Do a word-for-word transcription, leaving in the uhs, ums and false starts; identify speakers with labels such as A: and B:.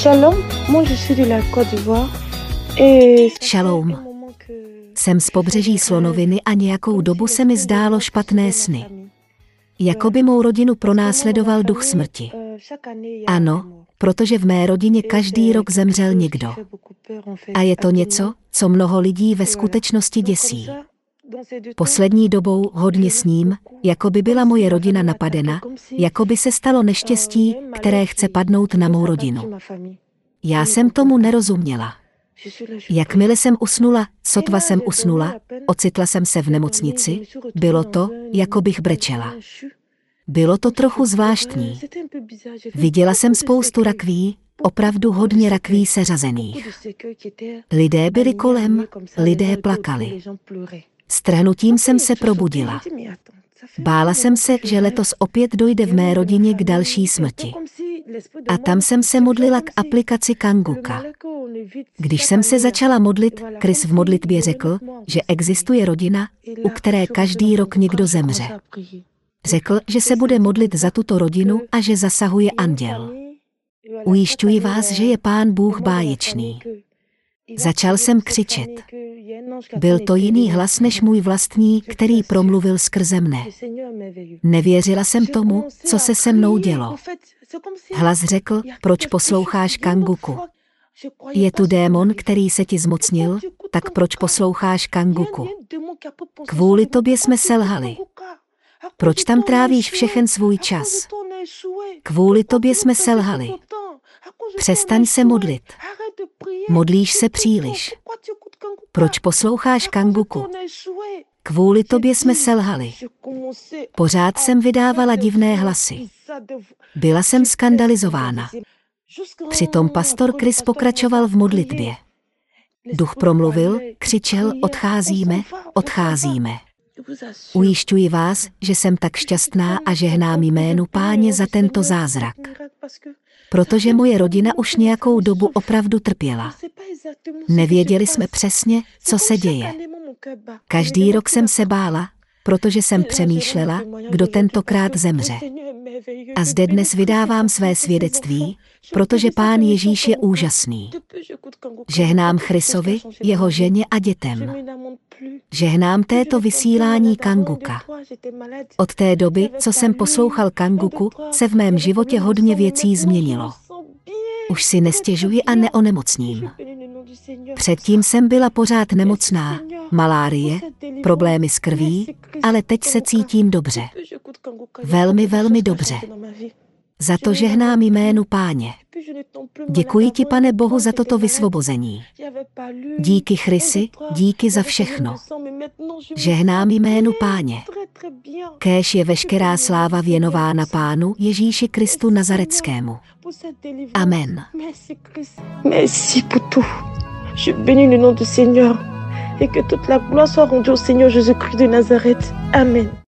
A: Shalom, moi je suis de la Côte d'Ivoire. Et
B: Šalom. Jsem z pobřeží Slonoviny a nějakou dobu se mi zdálo špatné sny. Jakoby mou rodinu pronásledoval duch smrti. Ano, protože v mé rodině každý rok zemřel někdo. A je to něco, co mnoho lidí ve skutečnosti děsí. Poslední dobou hodně sním, jako by byla moje rodina napadena, jako by se stalo neštěstí, které chce padnout na mou rodinu. Já jsem tomu nerozuměla. Jakmile jsem usnula, sotva jsem usnula, ocitla jsem se v nemocnici, bylo to, jako bych brečela. Bylo to trochu zvláštní. Viděla jsem spoustu rakví, opravdu hodně rakví seřazených. Lidé byli kolem, lidé plakali. Strhnutím jsem se probudila. Bála jsem se, že letos opět dojde v mé rodině k další smrti. A tam jsem se modlila k aplikaci Kanguka. Když jsem se začala modlit, Chris v modlitbě řekl, že existuje rodina, u které každý rok někdo zemře. Řekl, že se bude modlit za tuto rodinu a že zasahuje anděl. Ujišťuji vás, že je Pán Bůh báječný. Začal jsem křičet. Byl to jiný hlas než můj vlastní, který promluvil skrze mne. Nevěřila jsem tomu, co se se mnou dělo. Hlas řekl, proč posloucháš Kanguku? Je tu démon, který se ti zmocnil, tak proč posloucháš Kanguku? Kvůli tobě jsme selhali. Proč tam trávíš všechen svůj čas? Kvůli tobě jsme selhali. Přestaň se modlit. Modlíš se příliš. Proč posloucháš Kanguku? Kvůli tobě jsme selhali. Pořád jsem vydávala divné hlasy. Byla jsem skandalizována. Přitom pastor Chris pokračoval v modlitbě. Duch promluvil, křičel, odcházíme, odcházíme. Ujišťuji vás, že jsem tak šťastná a žehnám jménu Páně za tento zázrak. Protože moje rodina už nějakou dobu opravdu trpěla. Nevěděli jsme přesně, co se děje. Každý rok jsem se bála, protože jsem přemýšlela, kdo tentokrát zemře. A zde dnes vydávám své svědectví, protože Pán Ježíš je úžasný. Žehnám Chrisovi, jeho ženě a dětem. Žehnám této vysílání Kanguka. Od té doby, co jsem poslouchal Kanguku, se v mém životě hodně věcí změnilo. Už si nestěžuji a neonemocním. Předtím jsem byla pořád nemocná, malárie, problémy s krví, ale teď se cítím dobře. Velmi, velmi dobře. Za to žehnám jménu Páně. Děkuji ti, Pane Bohu, za toto vysvobození. Díky Chrisi, díky za všechno. Žehnám jménu Páně. Kéž je veškerá sláva věnována Pánu Ježíši Kristu Nazareckému. Amen.
A: Merci pour tout. Je bénis le nom du Seigneur et que toute la gloire soit rendue au Seigneur Jésus-Christ de Nazareth. Amen.